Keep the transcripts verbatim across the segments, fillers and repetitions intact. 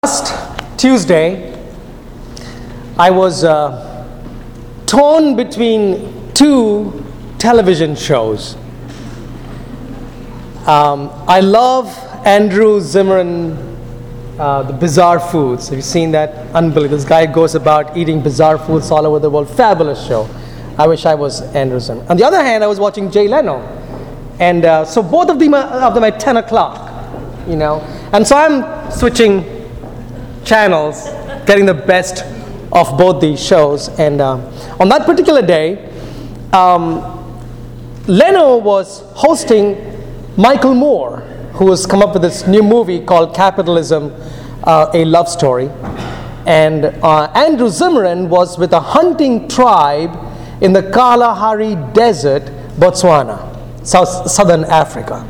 Last Tuesday, I was uh, torn between two television shows. Um, I love Andrew Zimmern, uh, the Bizarre Foods. Have you seen that? Unbelievable. This guy goes about eating bizarre foods all over the world. Fabulous show. I wish I was Andrew Zimmern. On the other hand, I was watching Jay Leno. And uh, so both of them, are, of them at ten o'clock, you know. And so I'm switching channels, getting the best of both these shows. And uh, on that particular day, um, Leno was hosting Michael Moore, who has come up with this new movie called Capitalism, uh, A Love Story. And uh, Andrew Zimmern was with a hunting tribe in the Kalahari Desert, Botswana, South, Southern Africa.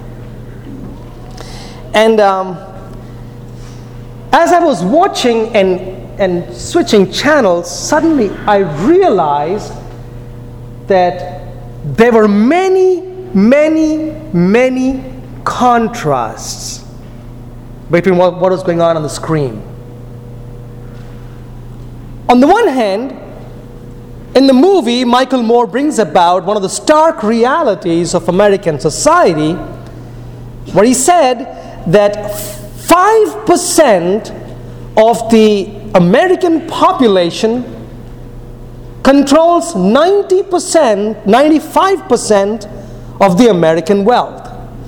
And um, as I was watching and, and switching channels, suddenly I realized that there were many, many, many contrasts between what, what was going on on the screen. On the one hand, in the movie, Michael Moore brings about one of the stark realities of American society, where he said that five percent of the American population controls ninety percent, ninety-five percent of the American wealth.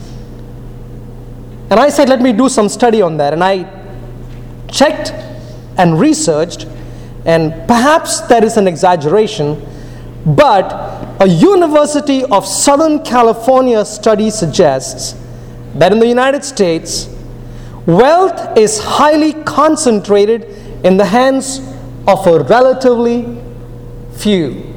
And I said, let me do some study on that. And I checked and researched, and perhaps that is an exaggeration, but a University of Southern California study suggests that in the United States, wealth is highly concentrated in the hands of a relatively few.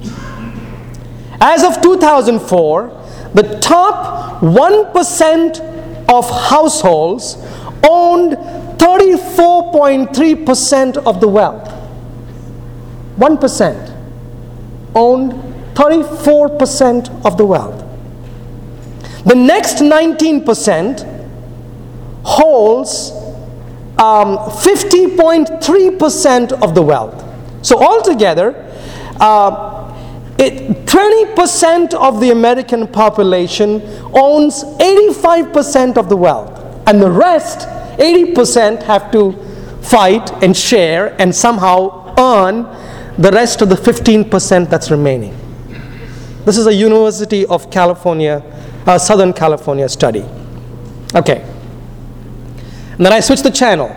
As of two thousand four, the top one percent of households owned thirty-four point three percent of the wealth. one percent owned thirty-four percent of the wealth. The next nineteen percent holds um, fifty point three percent of the wealth. So altogether, uh, it, twenty percent of the American population owns eighty-five percent of the wealth. And the rest, eighty percent, have to fight and share and somehow earn the rest of the fifteen percent that's remaining. This is a University of California, uh, Southern California study. Okay. And then I switch the channel.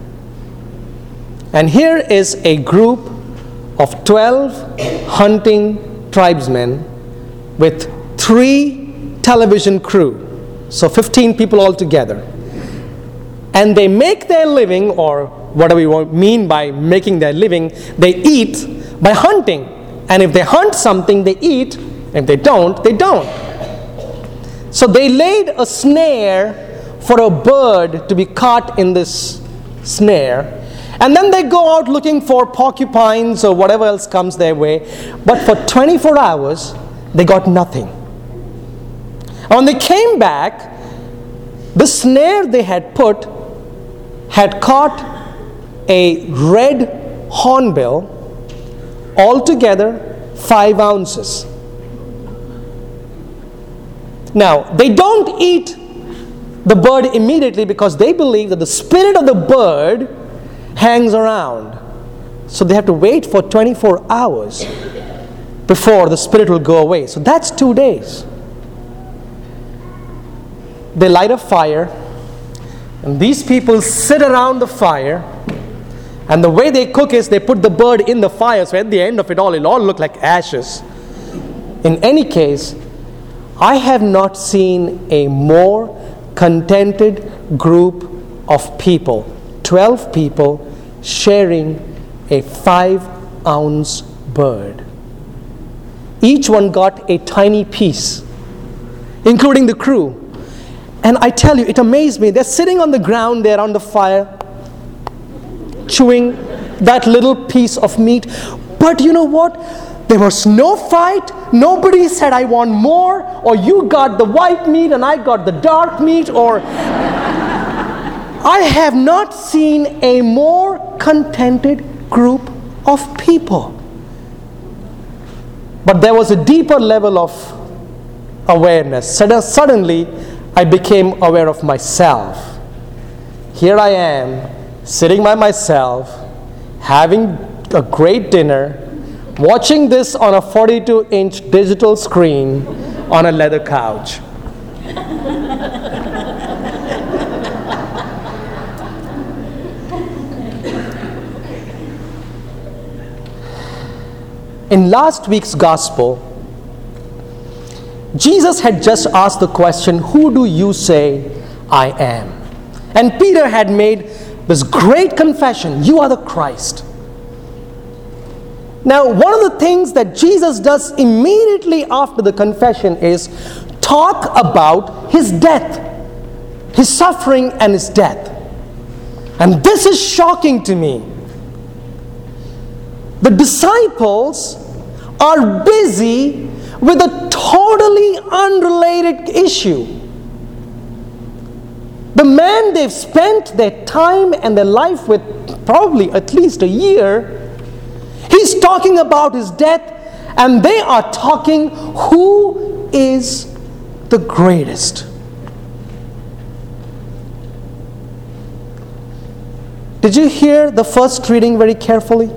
And here is a group of twelve hunting tribesmen with three television crew. So fifteen people altogether. And they make their living, or what do we mean by making their living? They eat by hunting. And if they hunt something, they eat. If they don't, they don't. So they laid a snare for a bird to be caught in this snare. And then they go out looking for porcupines or whatever else comes their way. But for twenty-four hours, they got nothing. And when they came back, the snare they had put had caught a red hornbill, altogether five ounces. Now, they don't eat the bird immediately because they believe that the spirit of the bird hangs around. So they have to wait for twenty-four hours before the spirit will go away. So that's two days. They light a fire, and these people sit around the fire, and the way they cook is they put the bird in the fire, so at the end of it all, it'll all look like ashes. In any case, I have not seen a more contented group of people, twelve people, sharing a five ounce bird. Each one got a tiny piece, including the crew. And I tell you, it amazed me. They're sitting on the ground there on the fire, chewing that little piece of meat. But you know what? There was no fight. Nobody said, I want more, or you got the white meat and I got the dark meat, or I have not seen a more contented group of people. But there was a deeper level of awareness. Suddenly, I became aware of myself. Here I am, sitting by myself, having a great dinner, watching this on a forty-two inch digital screen on a leather couch. In last week's gospel, Jesus had just asked the question, "Who do you say I am?" And Peter had made this great confession, "You are the Christ." Now, one of the things that Jesus does immediately after the confession is talk about his death, his suffering and his death. And this is shocking to me. The disciples are busy with a totally unrelated issue. The man they've spent their time and their life with, probably at least a year, he's talking about his death, and they are talking who is the greatest. Did you hear the first reading very carefully?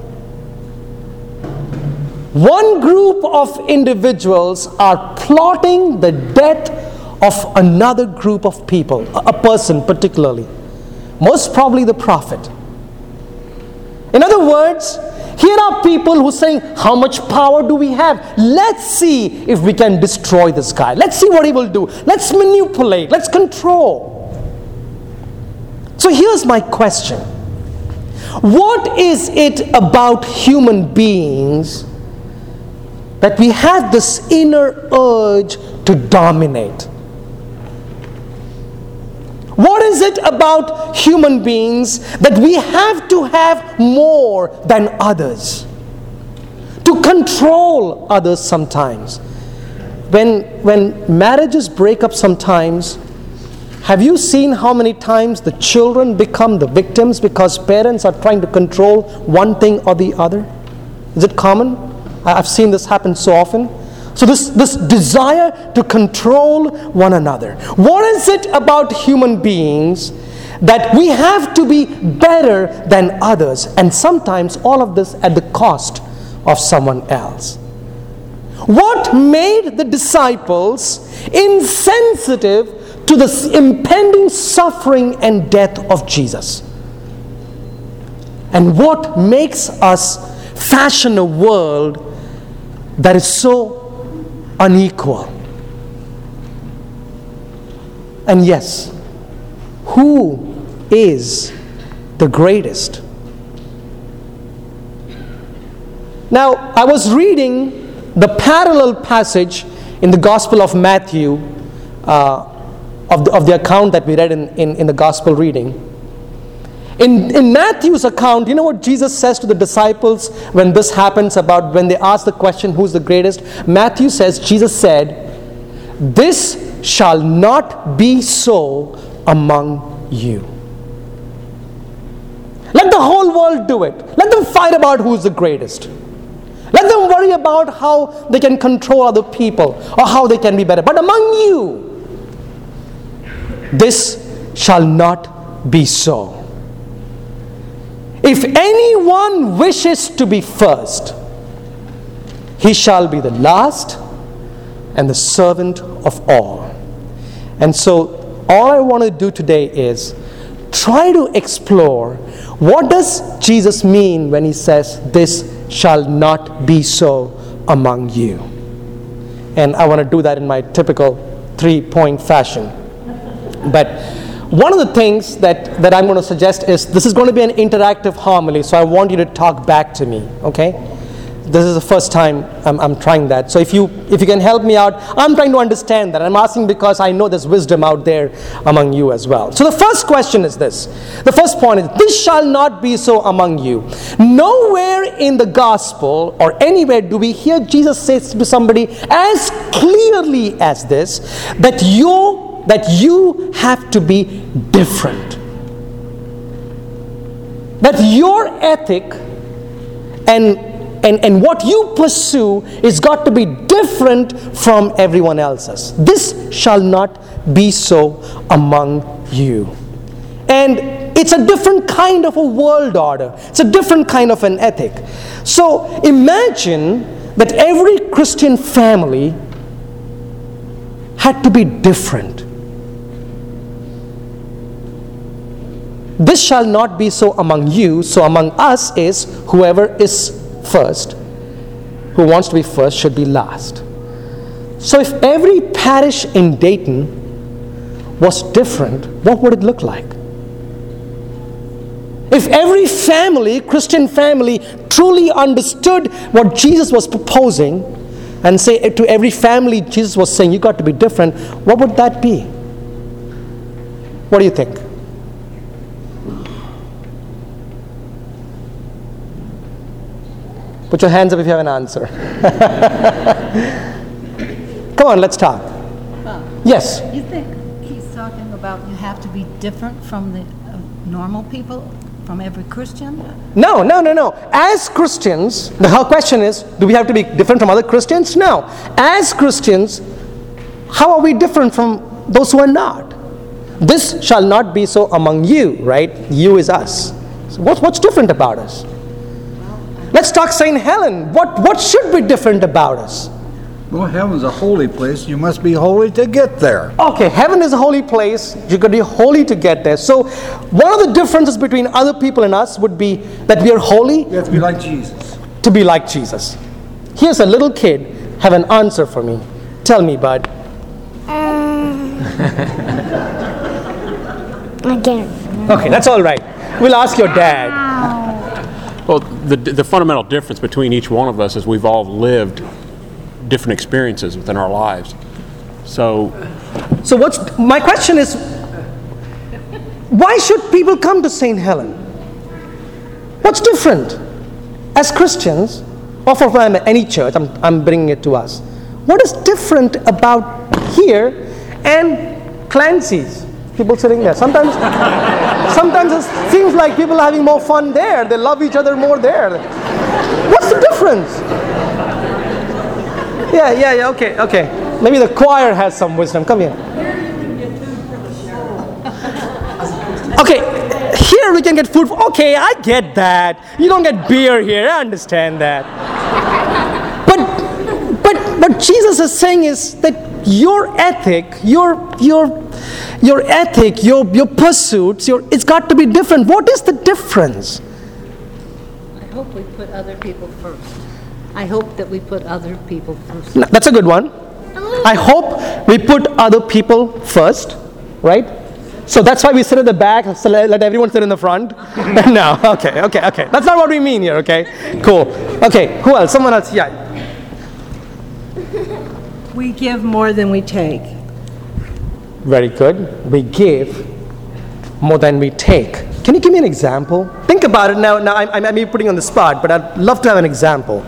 One group of individuals are plotting the death of another group of people, a person particularly, most probably the prophet. In other words, here are people who are saying, how much power do we have? Let's see if we can destroy this guy. Let's see what he will do. Let's manipulate. Let's control. So here's my question. What is it about human beings that we have this inner urge to dominate? What is it about human beings that we have to have more than others? To control others sometimes. When, when marriages break up sometimes, have you seen how many times the children become the victims because parents are trying to control one thing or the other? Is it common? I've seen this happen so often. So this, this desire to control one another. What is it about human beings that we have to be better than others? And sometimes all of this at the cost of someone else. What made the disciples insensitive to the impending suffering and death of Jesus? And what makes us fashion a world that is so unequal? And yes, who is the greatest? Now, I was reading the parallel passage in the Gospel of Matthew, uh, of, the, of the account that we read in, in, in the Gospel reading. In, in Matthew's account, you know what Jesus says to the disciples when this happens, about when they ask the question, who's the greatest? Matthew says, Jesus said, "This shall not be so among you." Let the whole world do it. Let them fight about who's the greatest. Let them worry about how they can control other people or how they can be better. But among you, this shall not be so. If anyone wishes to be first, he shall be the last and the servant of all. And so all I want to do today is try to explore, what does Jesus mean when he says, "This shall not be so among you"? And I want to do that in my typical three-point fashion. But one of the things that, that I'm going to suggest is, this is going to be an interactive homily, so I want you to talk back to me, okay? This is the first time I'm, I'm trying that. So if you if you can help me out, I'm trying to understand that. I'm asking because I know there's wisdom out there among you as well. So the first question is this. The first point is, this shall not be so among you. Nowhere in the gospel or anywhere do we hear Jesus say to somebody as clearly as this, that you that you have to be different. that your ethic and, and, and what you pursue is got to be different from everyone else's. This shall not be so among you. And it's a different kind of a world order. It's a different kind of an ethic. So imagine that every Christian family had to be different. This shall not be so among you, so among us is whoever is first, who wants to be first should be last. So if every parish in Dayton was different, what would it look like? If every family, Christian family, truly understood what Jesus was proposing and say to every family Jesus was saying, you got to be different, what would that be? What do you think? Put your hands up if you have an answer. Come on, let's talk. Well, yes? you think he's talking about you have to be different from the uh, normal people, from every Christian? No, no, no, no. As Christians, the whole question is, do we have to be different from other Christians? No. As Christians, how are we different from those who are not? This shall not be so among you, right? You is us. So what, what's different about us? Let's talk Saint Helen. What, what should be different about us? Well, heaven's a holy place. You must be holy to get there. Okay, heaven is a holy place. You got to be holy to get there. So one of the differences between other people and us would be that we are holy. You have to be like Jesus. To be like Jesus. Here's a little kid have an answer for me. Tell me, bud. Um, again. Okay, that's all right. We'll ask your dad. Well, the the fundamental difference between each one of us is we've all lived different experiences within our lives. So, So what's my question is, why should people come to Saint Helen? What's different? As Christians, or for any church, I'm, I'm bringing it to us. What is different about here and Clancy's? People sitting there. Sometimes, sometimes it seems like people are having more fun there. They love each other more there. What's the difference? Yeah, yeah, yeah, okay, okay. Maybe the choir has some wisdom. Come here. Okay, here we can get food. Okay, I get that. You don't get beer here. I understand that. But, but what Jesus is saying is that your ethic, your your your ethic, your your pursuits, your it's got to be different. What is the difference? I hope we put other people first. I hope that we put other people first. No, that's a good one. I hope we put other people first, right? So that's why we sit at the back, so let, let everyone sit in the front. No, okay, okay, okay. That's not what we mean here, okay? Cool. Okay, who else? Someone else, yeah. We give more than we take. Very good. We give more than we take. Can you give me an example? Think about it now. Now I'm, I'm putting you on the spot, but I'd love to have an example.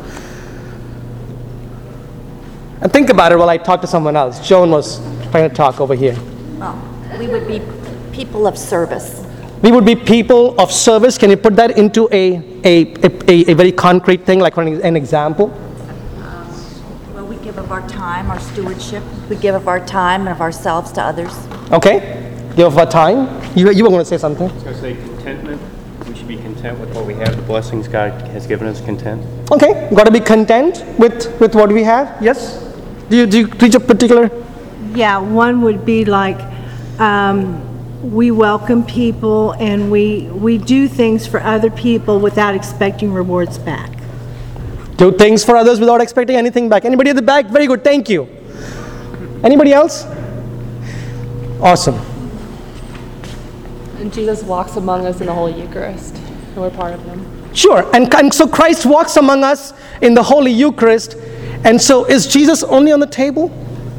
And think about it while I talk to someone else. Joan was trying to talk over here. Well, we would be people of service. We would be people of service. Can you put that into a a, a, a very concrete thing, like an, an example? Um, well, we give of our time, our stewardship. We give of our time and of ourselves to others. Okay. Give of our time. You, you were going to say something? I was going to say contentment. We should be content with what we have. The blessings God has given us, content. Okay. Got to be content with, with what we have. Yes? Do you, do you reach a particular? Yeah, one would be like, um, we welcome people and we, we do things for other people without expecting rewards back. Do things for others without expecting anything back. Anybody at the back? Very good. Thank you. Anybody else? Awesome. And Jesus walks among us in the Holy Eucharist, and we're part of Him. Sure. And, and so Christ walks among us in the Holy Eucharist. And so is Jesus only on the table?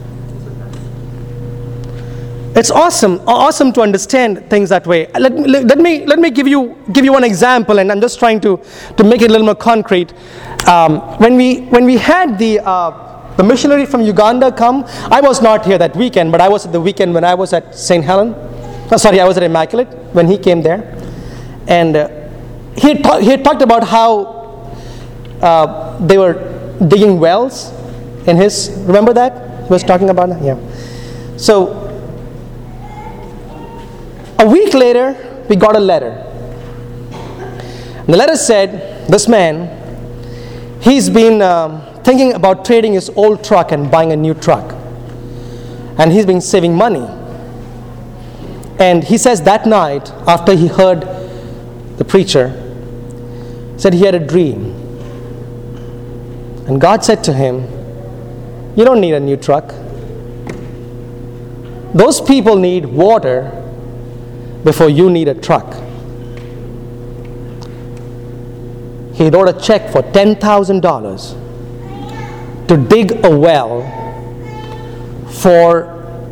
It's awesome, awesome to understand things that way. Let, let, let me let me give you give you one example, and I'm just trying to, to make it a little more concrete. Um, when we when we had the uh, the missionary from Uganda come, I was not here that weekend, but I was at the weekend when I was at Saint Helen. Oh, sorry, I was at Immaculate when he came there, and uh, he had, ta- he had talked about how uh, they were digging wells in his, remember that? He was talking about that? Yeah. So, a week later, we got a letter. The letter said, this man, he's been um, thinking about trading his old truck and buying a new truck. And he's been saving money. And he says that night, after he heard the preacher, said he had a dream. And God said to him, you don't need a new truck. Those people need water before you need a truck. He wrote a check for ten thousand dollars to dig a well for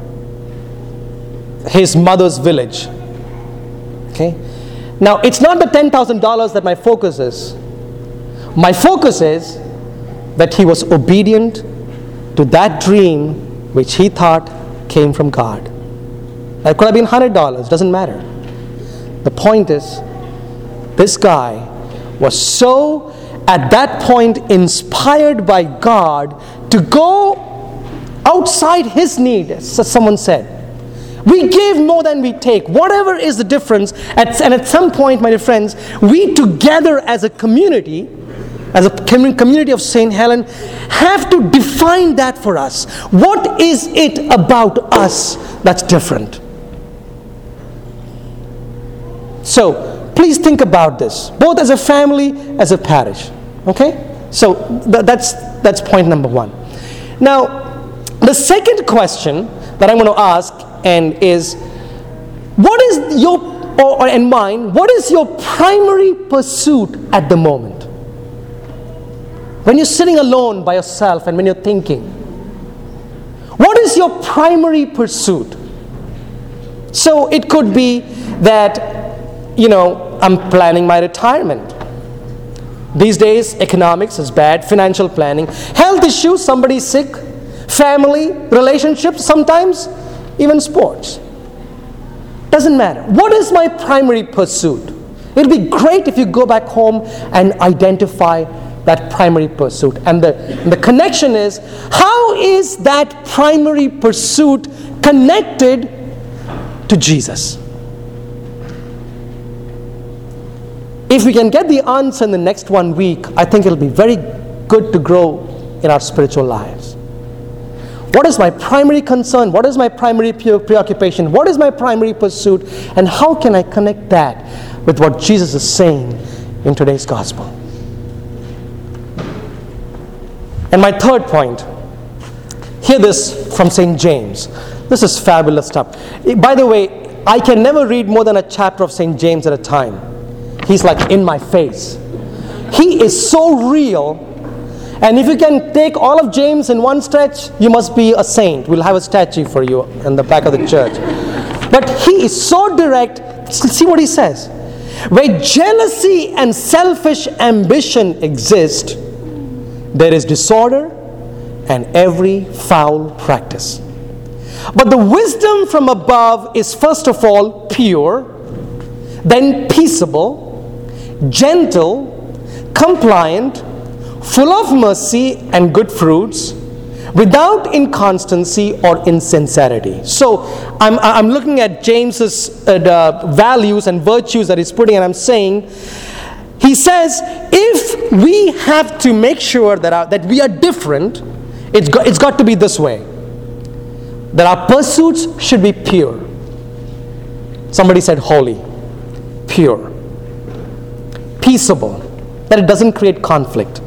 his mother's village. Okay? Now, it's not the ten thousand dollars that my focus is. My focus is that he was obedient to that dream which he thought came from God. That could have been one hundred dollars, doesn't matter. The point is, this guy was so, at that point, inspired by God to go outside his need, as someone said. We give more than we take. Whatever is the difference, at, and at some point, my dear friends, we together as a community, as a community of Saint Helen, have to define that for us. What is it about us that's different? So, please think about this, both as a family, as a parish. Okay? So, th- that's, that's point number one. Now, the second question that I'm going to ask and is, what is your, or, or in mind, what is your primary pursuit at the moment? When you're sitting alone by yourself and when you're thinking, what is your primary pursuit? So it could be that, you know, I'm planning my retirement. These days, economics is bad, financial planning, health issues, somebody's sick, family, relationships, sometimes even sports. Doesn't matter. What is my primary pursuit? It would be great if you go back home and identify that primary pursuit. And the, and the connection is, how is that primary pursuit connected to Jesus? If we can get the answer in the next one week, I think it'll be very good to grow in our spiritual lives. What is my primary concern? What is my primary preoccupation? What is my primary pursuit? And how can I connect that with what Jesus is saying in today's gospel? And my third point, hear this from Saint James. This is fabulous stuff. By the way, I can never read more than a chapter of Saint James at a time. He's like in my face. He is so real. And if you can take all of James in one stretch, you must be a saint. We'll have a statue for you in the back of the church. But he is so direct. See what he says. Where jealousy and selfish ambition exist, there is disorder and every foul practice. But the wisdom from above is first of all pure, then peaceable, gentle, compliant, full of mercy and good fruits, without inconstancy or insincerity. So I'm, I'm looking at James's uh, the values and virtues that he's putting, and I'm saying, he says, if we have to make sure that, our, that we are different, it's got, it's got to be this way. That our pursuits should be pure. Somebody said holy, pure, peaceable, that it doesn't create conflict,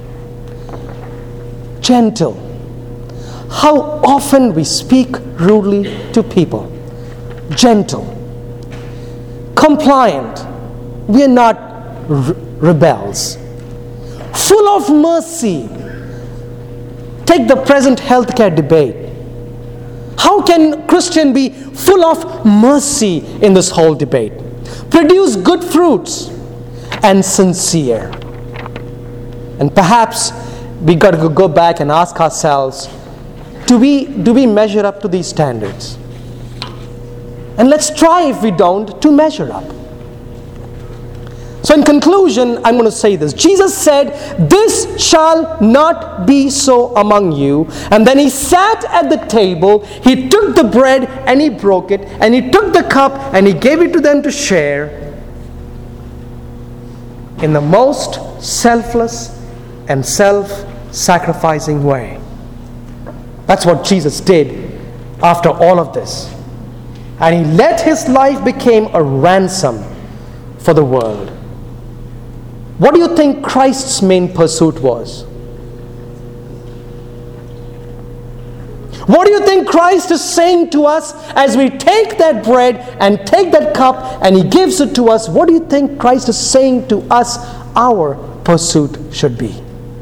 gentle. How often we speak rudely to people. Gentle, compliant, we are not re- rebels, full of mercy. Take the present healthcare debate. How can Christian be full of mercy in this whole debate? Produce good fruits and sincere. And perhaps we got to go back and ask ourselves, do we, do we measure up to these standards? And let's try, if we don't, to measure up. So in conclusion, I'm going to say this. Jesus said, "This shall not be so among you." And then he sat at the table, he took the bread and he broke it, and he took the cup and he gave it to them to share in the most selfless and self-sacrificing way. That's what Jesus did after all of this. And he let his life become a ransom for the world. What do you think Christ's main pursuit was? What do you think Christ is saying to us as we take that bread and take that cup and he gives it to us? What do you think Christ is saying to us our pursuit should be?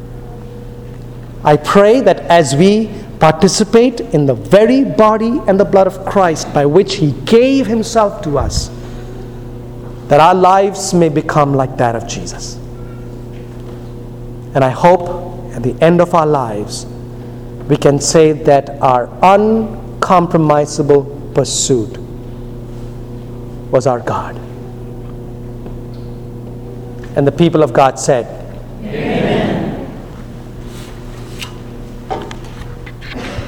I pray that as we participate in the very body and the blood of Christ by which he gave himself to us, that our lives may become like that of Jesus. And I hope at the end of our lives, we can say that our uncompromisable pursuit was our God. And the people of God said,